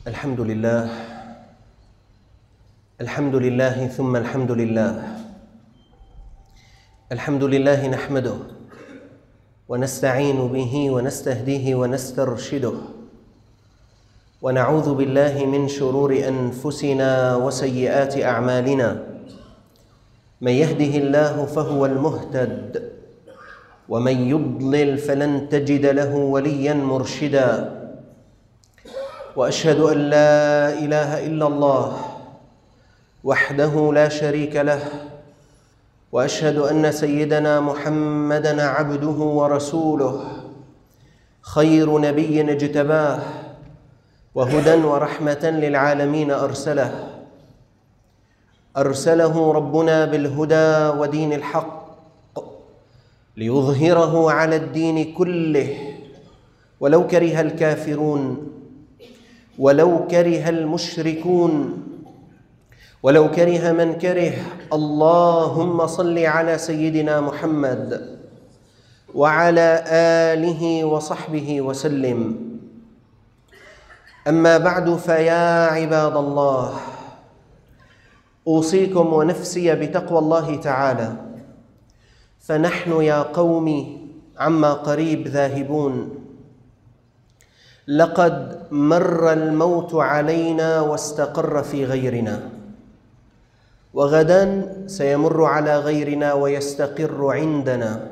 الحمد لله الحمد لله ثم الحمد لله. الحمد لله نحمده ونستعين به ونستهديه ونسترشده، ونعوذ بالله من شرور أنفسنا وسيئات أعمالنا. من يهده الله فهو المهتد، ومن يضلل فلن تجد له وليا مرشدا. وأشهد أن لا إله إلا الله وحده لا شريك له، وأشهد أن سيدنا محمدًا عبده ورسوله، خير نبي اجتباه، وهدى ورحمة للعالمين أرسله ربنا بالهدى ودين الحق ليظهره على الدين كله، ولو كره الكافرون، ولو كره المشركون، ولو كره من كره. اللهم صل على سيدنا محمد وعلى آله وصحبه وسلم. أما بعد، فيا عباد الله، أوصيكم ونفسي بتقوى الله تعالى، فنحن يا قوم عما قريب ذاهبون. لقد مر الموت علينا واستقر في غيرنا، وغدا سيمر على غيرنا ويستقر عندنا،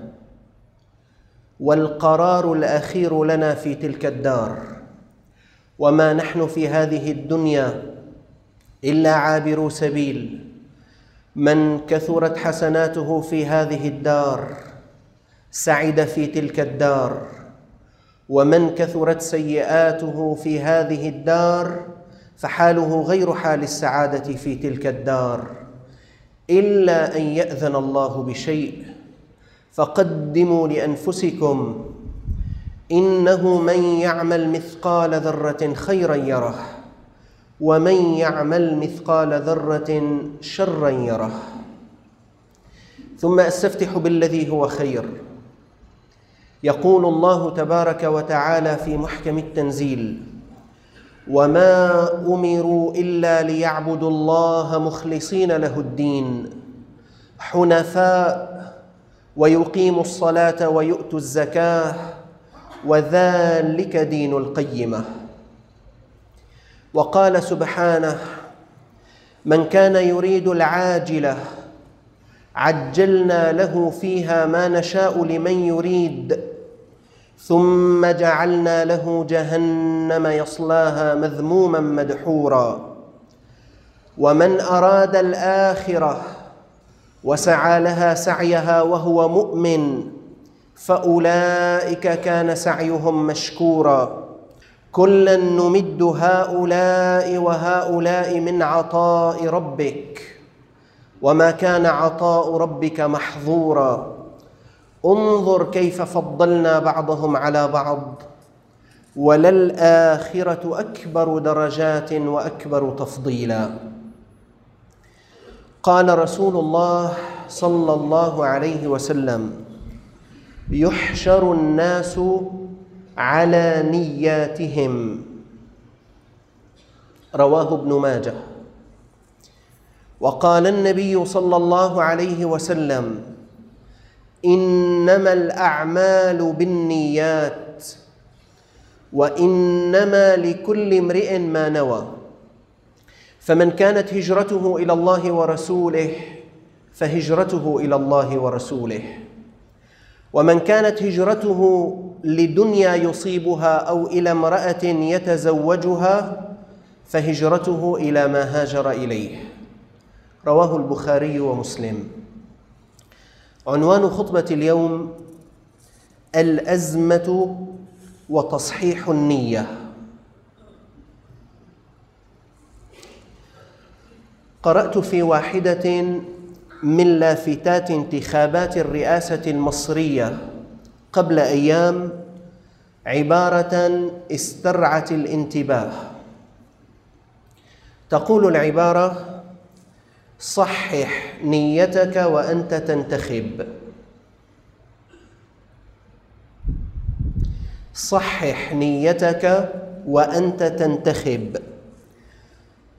والقرار الأخير لنا في تلك الدار، وما نحن في هذه الدنيا إلا عابرو سبيل. من كثرت حسناته في هذه الدار سعد في تلك الدار، ومن كثرت سيئاته في هذه الدار فحاله غير حال السعادة في تلك الدار، إلا أن يأذن الله بشيء. فقدموا لأنفسكم، إنه من يعمل مثقال ذرة خيرا يره، ومن يعمل مثقال ذرة شرا يره. ثم أستفتح بالذي هو خير. يقول الله تبارك وتعالى في محكم التنزيل: وما أمروا إلا ليعبدوا الله مخلصين له الدين حنفاء ويقيموا الصلاة ويؤتوا الزكاة وذلك دين القيمة. وقال سبحانه: من كان يريد العاجلة عجلنا له فيها ما نشاء لمن يريد، ثم جعلنا له جهنم يصلاها مذموما مدحورا. ومن أراد الآخرة وسعى لها سعيها وهو مؤمن فأولئك كان سعيهم مشكورا. كلا نمد هؤلاء وهؤلاء من عطاء ربك وما كان عطاء ربك محظورا. انظر كيف فضلنا بعضهم على بعض، وللآخرة أكبر درجات وأكبر تفضيلا. قال رسول الله صلى الله عليه وسلم: يحشر الناس على نياتهم. رواه ابن ماجه. وقال النبي صلى الله عليه وسلم: إنما الأعمال بالنيات، وإنما لكل امرئ ما نوى. فمن كانت هجرته إلى الله ورسوله فهجرته إلى الله ورسوله، ومن كانت هجرته لدنيا يصيبها أو إلى امرأة يتزوجها فهجرته إلى ما هاجر إليه. رواه البخاري ومسلم. عنوان خطبة اليوم: الأزمة وتصحيح النية. قرأت في واحدة من لافتات انتخابات الرئاسة المصرية قبل أيام عبارة استرعت الانتباه. تقول العبارة: صحح نيتك وأنت تنتخب. صحح نيتك وأنت تنتخب.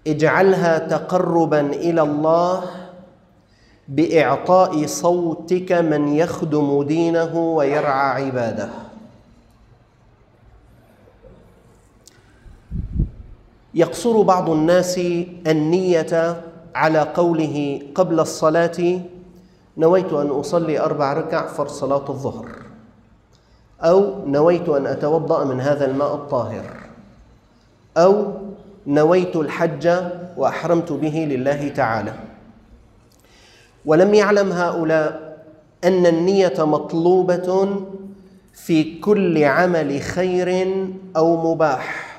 اجعلها تقربا إلى الله بإعطاء صوتك من يخدم دينه ويرعى عباده. يقصر بعض الناس النية على قوله قبل الصلاة: نويت أن أصلي 4 ركع فرض صلاة الظهر، أو نويت أن أتوضأ من هذا الماء الطاهر، أو نويت الحج وأحرمت به لله تعالى. ولم يعلم هؤلاء أن النية مطلوبة في كل عمل خير أو مباح،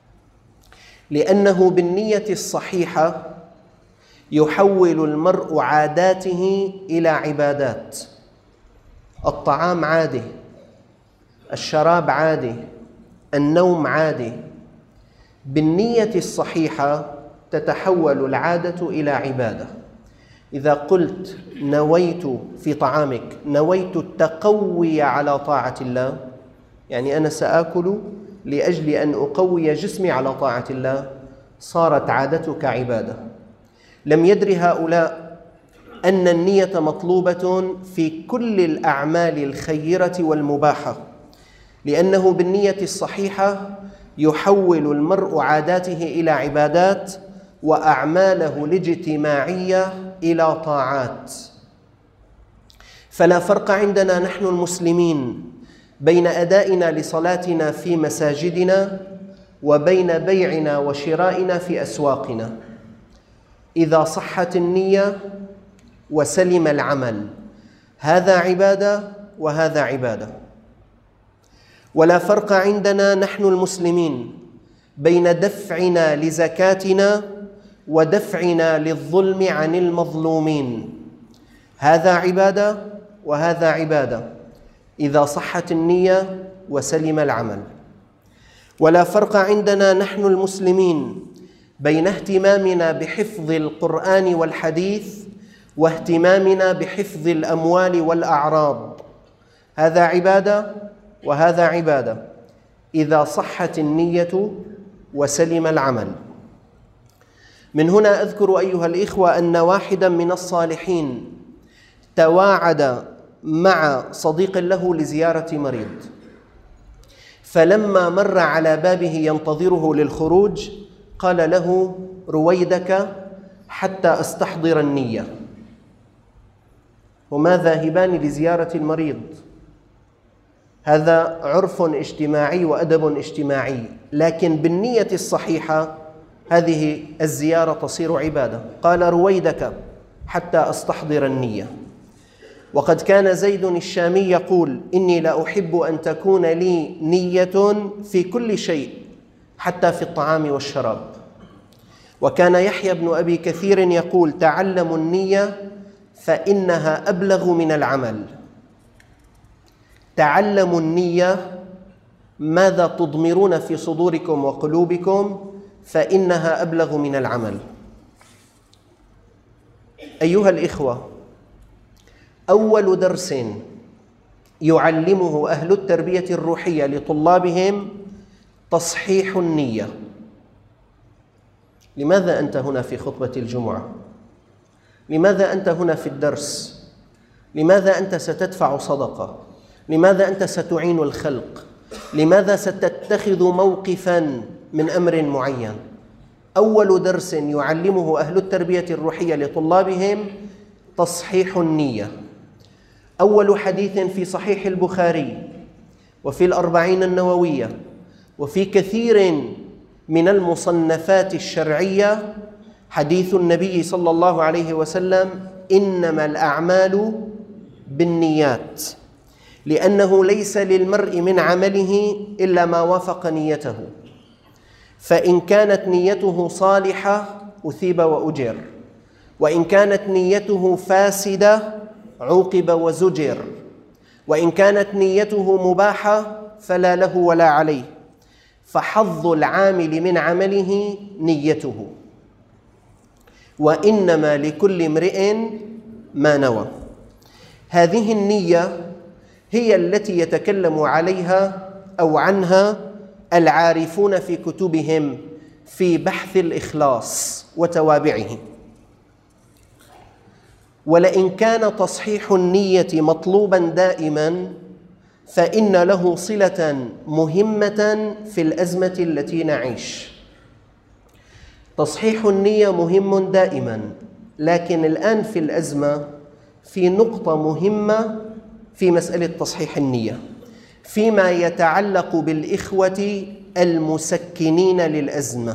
لأنه بالنية الصحيحة يحول المرء عاداته إلى عبادات. الطعام عادي، الشراب عادي، النوم عادي. بالنية الصحيحة تتحول العادة إلى عبادة. إذا قلت نويت في طعامك نويت التقوي على طاعة الله، يعني أنا سآكل لأجل أن أقوي جسمي على طاعة الله، صارت عادتك عبادة. لم يدر هؤلاء أن النية مطلوبة في كل الأعمال الخيرة والمباحة، لأنه بالنية الصحيحة يحول المرء عاداته إلى عبادات وأعماله الاجتماعية إلى طاعات. فلا فرق عندنا نحن المسلمين بين أدائنا لصلاتنا في مساجدنا وبين بيعنا وشرائنا في أسواقنا، إذا صحت النية وسلم العمل، هذا عبادة وهذا عبادة. ولا فرق عندنا نحن المسلمين بين دفعنا لزكاتنا ودفعنا للظلم عن المظلومين، هذا عبادة وهذا عبادة، إذا صحت النية وسلم العمل. ولا فرق عندنا نحن المسلمين بين اهتمامنا بحفظ القرآن والحديث واهتمامنا بحفظ الأموال والأعراض، هذا عبادة وهذا عبادة، إذا صحت النية وسلم العمل. من هنا أذكر أيها الإخوة أن واحدا من الصالحين تواعد مع صديق له لزيارة مريض، فلما مر على بابه ينتظره للخروج قال له: رويدك حتى أستحضر النية. هما ذاهبان لزيارة المريض، هذا عرف اجتماعي وأدب اجتماعي، لكن بالنية الصحيحة هذه الزيارة تصير عبادة. قال: رويدك حتى أستحضر النية. وقد كان زيد الشامي يقول: إني لا أحب أن تكون لي نية في كل شيء حتى في الطعام والشراب. وكان يحيى بن أبي كثير يقول: تعلموا النية فإنها أبلغ من العمل. تعلموا النية، ماذا تضمرون في صدوركم وقلوبكم، فإنها أبلغ من العمل. أيها الإخوة، أول درس يعلمه أهل التربية الروحية لطلابهم تصحيح النية. لماذا أنت هنا في خطبة الجمعة؟ لماذا أنت هنا في الدرس؟ لماذا أنت ستدفع صدقة؟ لماذا أنت ستعين الخلق؟ لماذا ستتخذ موقفاً من أمر معين؟ أول درس يعلمه أهل التربية الروحية لطلابهم تصحيح النية. أول حديث في صحيح البخاري وفي الأربعين النووية وفي كثير من المصنفات الشرعية حديث النبي صلى الله عليه وسلم: إنما الأعمال بالنيات، لأنه ليس للمرء من عمله إلا ما وافق نيته، فإن كانت نيته صالحة أثيب وأجر، وإن كانت نيته فاسدة عوقب وزجر، وإن كانت نيته مباحة فلا له ولا عليه، فحظ العامل من عمله نيته، وإنما لكل امرئ ما نوى. هذه النية هي التي يتكلم عليها أو عنها العارفون في كتبهم في بحث الإخلاص. وتوابعه. ولئن كان تصحيح النية مطلوبا دائما فإن له صلة مهمة في الأزمة التي نعيش. تصحيح النية مهم دائما، لكن الآن في الأزمة في نقطة مهمة في مسألة تصحيح النية فيما يتعلق بالإخوة المسكنين للأزمة.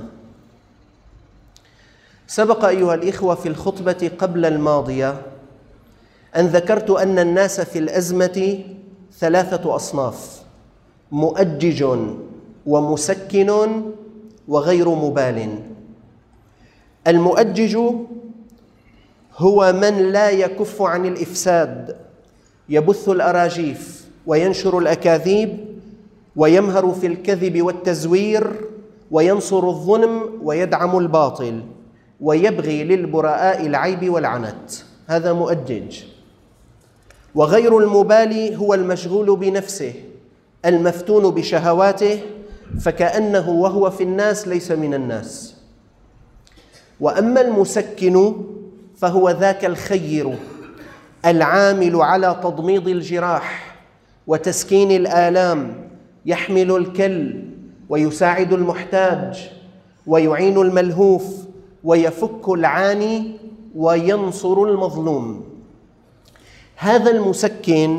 سبق أيها الإخوة في الخطبة قبل الماضية أن ذكرت أن الناس في الأزمة 3 أصناف: مؤجج ومسكن وغير مبال. المؤجج هو من لا يكف عن الإفساد، يبث الأراجيف وينشر الأكاذيب ويمهر في الكذب والتزوير وينصر الظلم ويدعم الباطل ويبغي للبراء العيب والعنت، هذا مؤجج. وغير المبالي هو المشغول بنفسه المفتون بشهواته فكأنه وهو في الناس ليس من الناس. وأما المسكن فهو ذاك الخير العامل على تضميد الجراح وتسكين الآلام، يحمل الكل ويساعد المحتاج ويعين الملهوف ويفك العاني وينصر المظلوم. هذا المسكن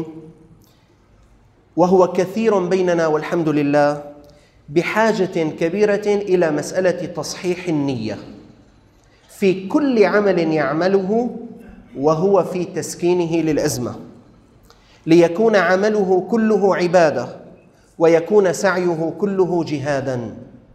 وهو كثير بيننا والحمد لله بحاجة كبيرة إلى مسألة تصحيح النية في كل عمل يعمله وهو في تسكينه للأزمة، ليكون عمله كله عبادة ويكون سعيه كله جهادا.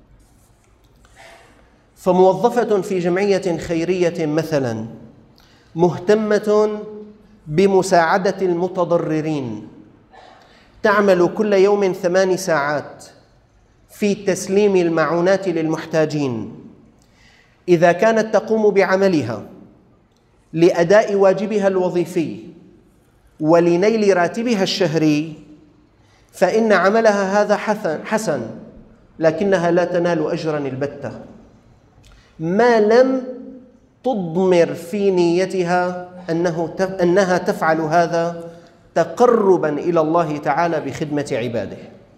فموظفة في جمعية خيرية مثلا مهتمة بمساعدة المتضررين، تعمل كل يوم 8 ساعات في تسليم المعونات للمحتاجين. إذا كانت تقوم بعملها لأداء واجبها الوظيفي ولنيل راتبها الشهري فإن عملها هذا حسن، لكنها لا تنال أجرا البتة ما لم تضمر في نيتها أنها تفعل هذا تقربا إلى الله تعالى بخدمة عباده.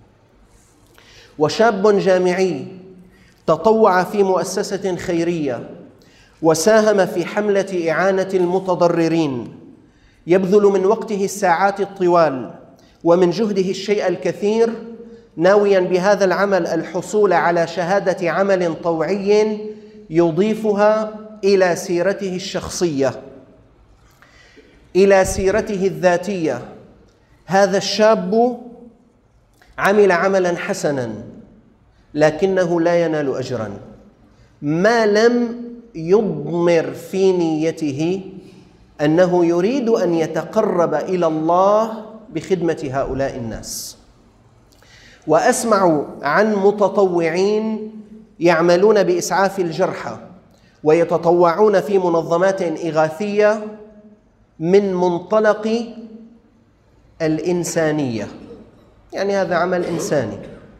وشاب جامعي تطوع في مؤسسة خيرية وساهم في حملة إعانة المتضررين، يبذل من وقته الساعات الطوال ومن جهده الشيء الكثير، ناويا بهذا العمل الحصول على شهادة عمل طوعي يضيفها إلى سيرته الشخصية، إلى سيرته الذاتية. هذا الشاب عمل عملا حسنا لكنه لا ينال أجرا ما لم يضمر في نيته أنه يريد أن يتقرب إلى الله بخدمة هؤلاء الناس. وأسمع عن متطوعين يعملون بإسعاف الجرحى ويتطوعون في منظمات إغاثية من منطلق الإنسانية، يعني هذا عمل إنساني.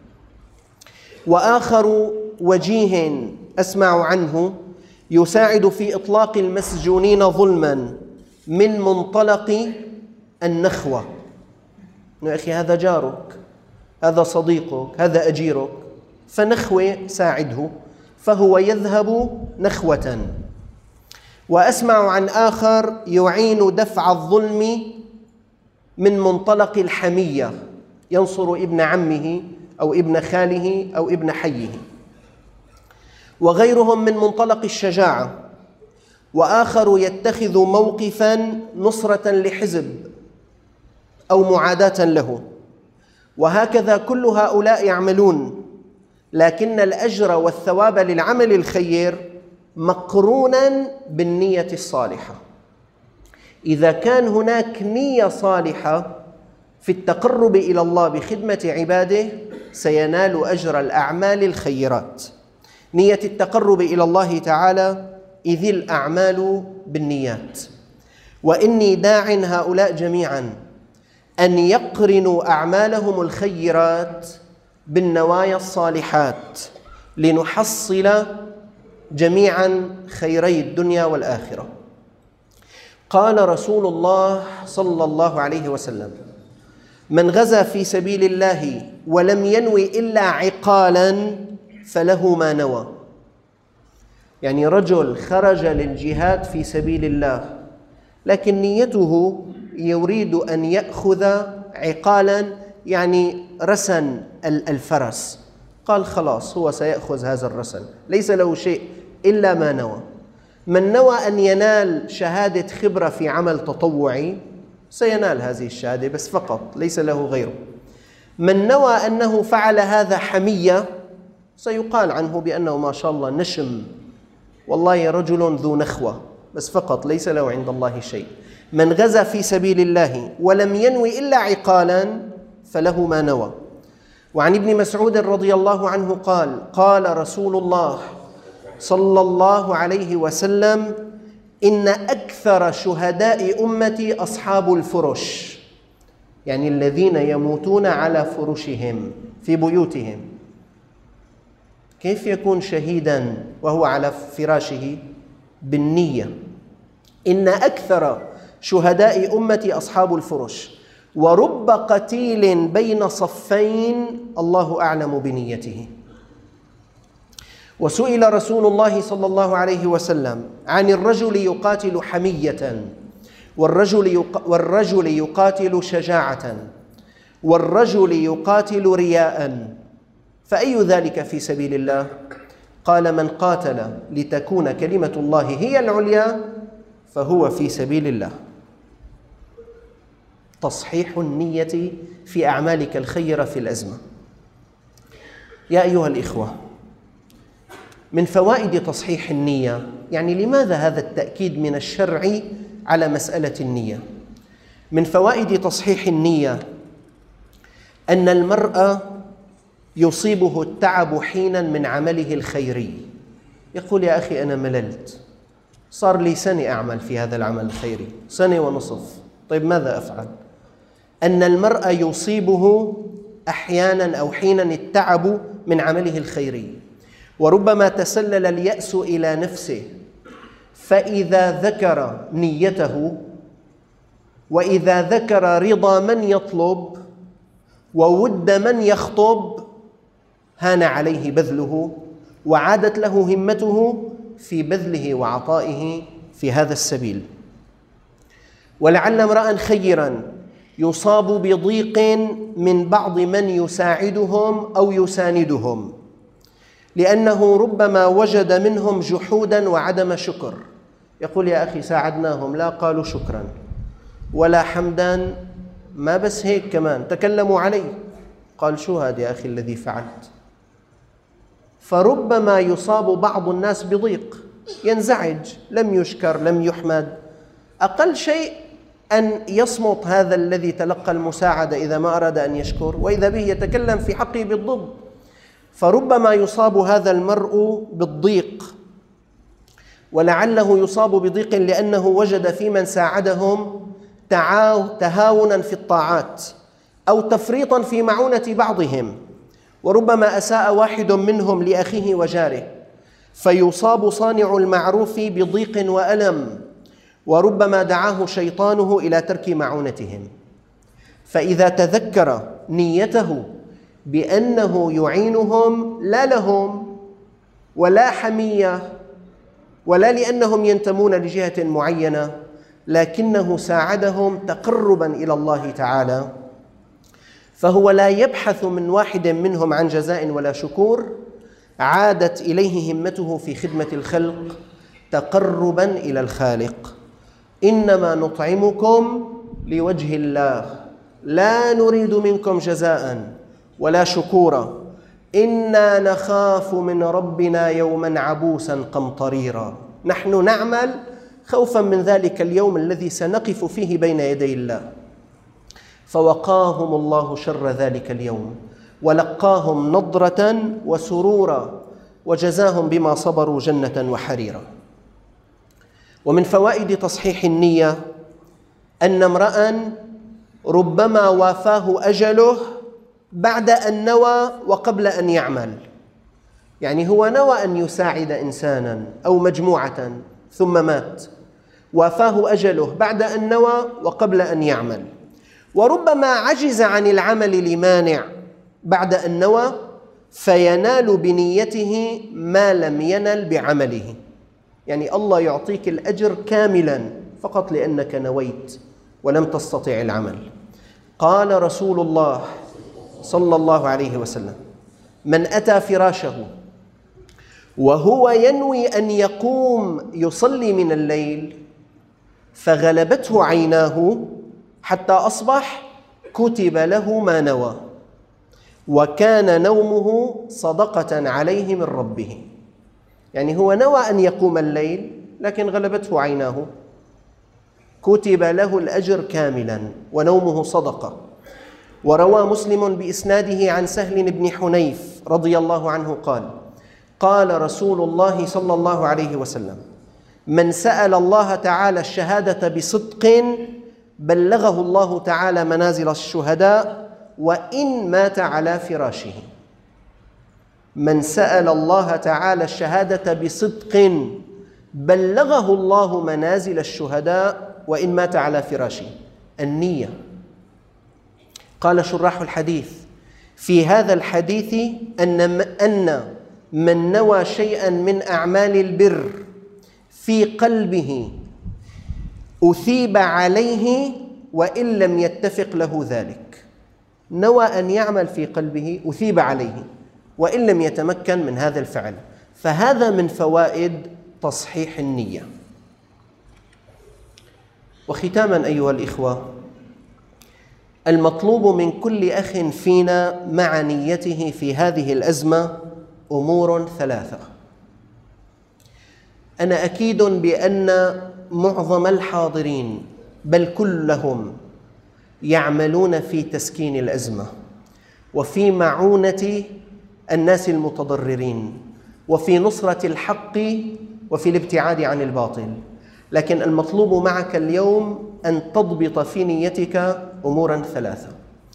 وآخر وجيه أسمع عنه يساعد في إطلاق المسجونين ظلما من منطلق النخوة، يا أخي هذا جارك، هذا صديقك، هذا أجيرك، فنخوة ساعده، فهو يذهب نخوة. وأسمع عن آخر يعين دفع الظلم من منطلق الحمية، ينصر ابن عمه أو ابن خاله أو ابن حيه. وغيرهم من منطلق الشجاعة. وآخر يتخذ موقفا نصرة لحزب أو معاداة له. وهكذا كل هؤلاء يعملون، لكن الأجر والثواب للعمل الخير مقرونا بالنية الصالحة. إذا كان هناك نية صالحة في التقرب إلى الله بخدمة عباده سينال أجر الأعمال الخيرات. نية التقرب إلى الله تعالى إذ الأعمال بالنيات. وإني داع هؤلاء جميعا أن يقرنوا أعمالهم الخيرات بالنوايا الصالحات لنحصل جميعا خيري الدنيا والآخرة. قال رسول الله صلى الله عليه وسلم: من غزا في سبيل الله ولم ينوي إلا عقالا فله ما نوى. يعني رجل خرج للجهاد في سبيل الله لكن نيته يريد أن يأخذ عقالا، يعني رسن الفرس، قال خلاص هو سيأخذ هذا الرسن، ليس له شيء إلا ما نوى. من نوى أن ينال شهادة خبرة في عمل تطوعي سينال هذه الشهادة بس فقط، ليس له غيره. من نوى أنه فعل هذا حمية سيقال عنه بأنه ما شاء الله نشم، والله رجل ذو نخوة، بس فقط ليس له عند الله شيء. من غزا في سبيل الله ولم ينوي إلا عقالا فله ما نوى. وعن ابن مسعود رضي الله عنه قال: قال رسول الله صلى الله عليه وسلم: إن أكثر شهداء أمتي أصحاب الفرش، يعني الذين يموتون على فرشهم في بيوتهم. كيف يكون شهيدا وهو على فراشه؟ بالنية. إن أكثر شهداء أمتي أصحاب الفرش، ورب قتيل بين صفين الله أعلم بنيته. وسئل رسول الله صلى الله عليه وسلم عن الرجل يقاتل حمية، والرجل يقاتل شجاعة، والرجل يقاتل رياء، فأي ذلك في سبيل الله؟ قال: من قاتل لتكون كلمة الله هي العليا فهو في سبيل الله. تصحيح النية في أعمالك الخيرة في الأزمة. يا أيها الإخوة، من فوائد تصحيح النية، يعني لماذا هذا التأكيد من الشرع على مسألة النية؟ من فوائد تصحيح النية أن المرء يصيبه التعب حينا من عمله الخيري، يقول: يا أخي أنا مللت، صار لي سنة أعمل في هذا العمل الخيري، سنة ونصف، طيب ماذا أفعل؟ أن المرء يصيبه أحيانا أو حينا التعب من عمله الخيري، وربما تسلل اليأس إلى نفسه، فإذا ذكر نيته وإذا ذكر رضا من يطلب وود من يخطب هان عليه بذله، وعادت له همته في بذله وعطائه في هذا السبيل. ولعل امرأ خيرا يصاب بضيق من بعض من يساعدهم أو يساندهم، لأنه ربما وجد منهم جحودا وعدم شكر، يقول: يا أخي ساعدناهم لا قالوا شكرا ولا حمدا، ما بس هيك كمان تكلموا علي، قال: شو هذا يا أخي الذي فعلت؟ فربما يصاب بعض الناس بضيق، ينزعج، لم يشكر، لم يحمد، أقل شيء أن يصمت هذا الذي تلقى المساعدة إذا ما أراد أن يشكر، وإذا به يتكلم في حقه بالضد. فربما يصاب هذا المرء بالضيق، ولعله يصاب بضيق لأنه وجد في من ساعدهم تهاونا في الطاعات أو تفريطا في معونة بعضهم، وربما أساء واحد منهم لأخيه وجاره، فيصاب صانع المعروف بضيق وألم، وربما دعاه شيطانه إلى ترك معونتهم. فإذا تذكر نيته بأنه يعينهم لا لهم ولا حمية ولا لأنهم ينتمون لجهة معينة، لكنه ساعدهم تقربا إلى الله تعالى، فهو لا يبحث من واحد منهم عن جزاء ولا شكور، عادت إليه همته في خدمة الخلق تقربا إلى الخالق. إنما نطعمكم لوجه الله لا نريد منكم جزاء ولا شكورا إنا نخاف من ربنا يوما عبوسا قمطريرا. نحن نعمل خوفا من ذلك اليوم الذي سنقف فيه بين يدي الله. فوقاهم الله شر ذلك اليوم ولقاهم نضرة وسرورا وجزاهم بما صبروا جنة وحريرا. ومن فوائد تصحيح النية أن امرأ ربما وافاه أجله بعد أن نوى وقبل أن يعمل. يعني هو نوى أن يساعد إنسانا أو مجموعة ثم مات، وافاه أجله بعد أن نوى وقبل أن يعمل. وربما عجز عن العمل لمانع بعد أن نوى فينال بنيته ما لم ينل بعمله، يعني الله يعطيك الأجر كاملا فقط لأنك نويت ولم تستطع العمل. قال رسول الله صلى الله عليه وسلم: من أتى فراشه وهو ينوي أن يقوم يصلي من الليل فغلبته عيناه حتى أصبح كتب له ما نوى، وكان نومه صدقة عليه من ربه. يعني هو نوى أن يقوم الليل لكن غلبته عيناه، كتب له الأجر كاملا ونومه صدقة. وروى مسلم بإسناده عن سهل بن حنيف رضي الله عنه قال: قال رسول الله صلى الله عليه وسلم: من سأل الله تعالى الشهادة بصدق بلغه الله تعالى منازل الشهداء وإن مات على فراشه. من سأل الله تعالى الشهادة بصدق بلغه الله منازل الشهداء وإن مات على فراشه. النية. قال شراح الحديث: في هذا الحديث أن من نوى شيئا من أعمال البر في قلبه أثيب عليه وإن لم يتفق له ذلك. نوى أن يعمل في قلبه أثيب عليه وإن لم يتمكن من هذا الفعل، فهذا من فوائد تصحيح النية. وختاما أيها الإخوة، المطلوب من كل أخ فينا مع نيته في هذه الأزمة أمور ثلاثة. أنا أكيد بأن معظم الحاضرين بل كلهم يعملون في تسكين الأزمة وفي معونة الناس المتضررين وفي نصرة الحق وفي الابتعاد عن الباطل، لكن المطلوب معك اليوم أن تضبط في نيتك أموراً ثلاثة.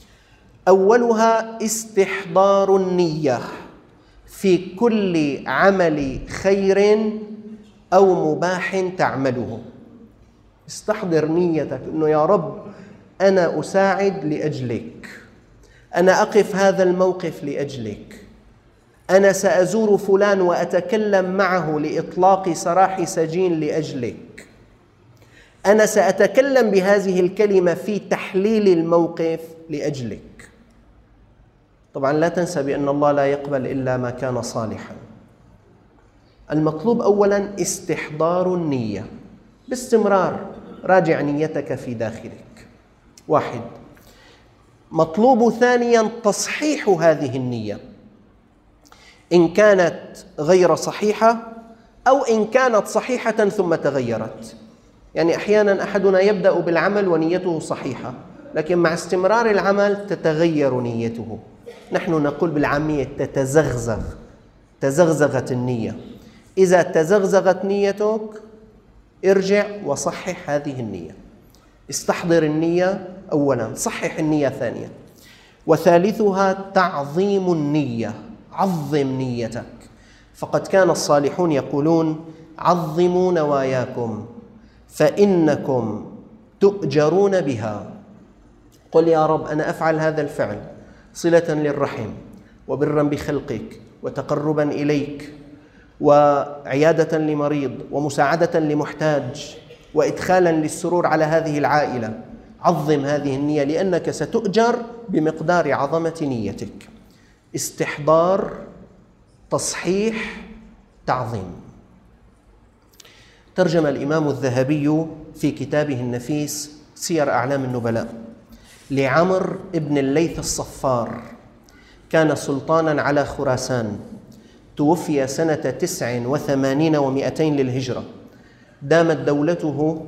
أولها استحضار النية في كل عمل خير أو مباح تعمله. استحضر نيتك أنه يا رب أنا أساعد لأجلك، أنا أقف هذا الموقف لأجلك، أنا سأزور فلان وأتكلم معه لإطلاق سراح سجين لأجلك، أنا سأتكلم بهذه الكلمة في تحليل الموقف لأجلك. طبعا لا تنسى بأن الله لا يقبل إلا ما كان صالحا. المطلوب أولا استحضار النية باستمرار. راجع نيتك في داخلك. واحد. مطلوب ثانيا تصحيح هذه النية إن كانت غير صحيحة أو إن كانت صحيحة ثم تغيرت. يعني أحيانا أحدنا يبدأ بالعمل ونيته صحيحة لكن مع استمرار العمل تتغير نيته. نحن نقول بالعامية تتزغزغ، تزغزغت النية. إذا تزغزغت نيتك ارجع وصحح هذه النية. استحضر النية أولا، صحح النية ثانيا. وثالثها تعظيم النية. عظم نيتك، فقد كان الصالحون يقولون: عظموا نواياكم فإنكم تؤجرون بها. قل يا رب أنا أفعل هذا الفعل صلة للرحم وبرا بخلقك وتقربا إليك وعيادة لمريض ومساعدة لمحتاج وإدخالا للسرور على هذه العائلة. عظم هذه النية لأنك ستؤجر بمقدار عظمة نيتك. استحضار، تصحيح، تعظيم. ترجم الإمام الذهبي في كتابه النفيس سير أعلام النبلاء لعمر بن الليث الصفار، كان سلطانا على خراسان، توفي سنة 89 و200 للهجرة، دامت دولته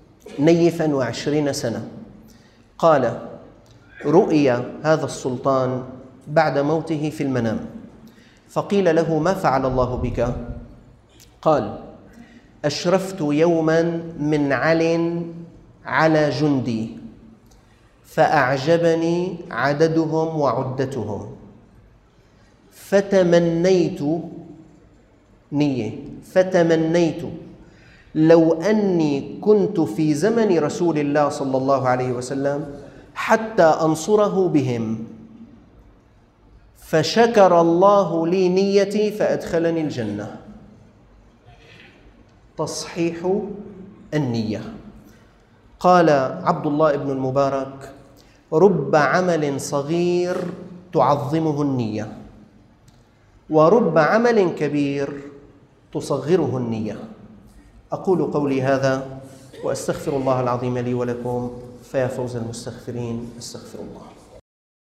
22 سنة. قال: رؤي هذا السلطان بعد موته في المنام، فقيل له: ما فعل الله بك؟ قال: أشرفت يوما من على جندي فأعجبني عددهم وعدتهم، فتمنيت نية. فتمنيت لو أني كنت في زمن رسول الله صلى الله عليه وسلم حتى أنصره بهم، فشكر الله لي نيتي فأدخلني الجنة. تصحيح النية. قال عبد الله بن المبارك: رب عمل صغير تعظمه النية، ورب عمل كبير تصغره النية. أقول قولي هذا وأستغفر الله العظيم لي ولكم، فيا فوز المستغفرين. استغفر الله.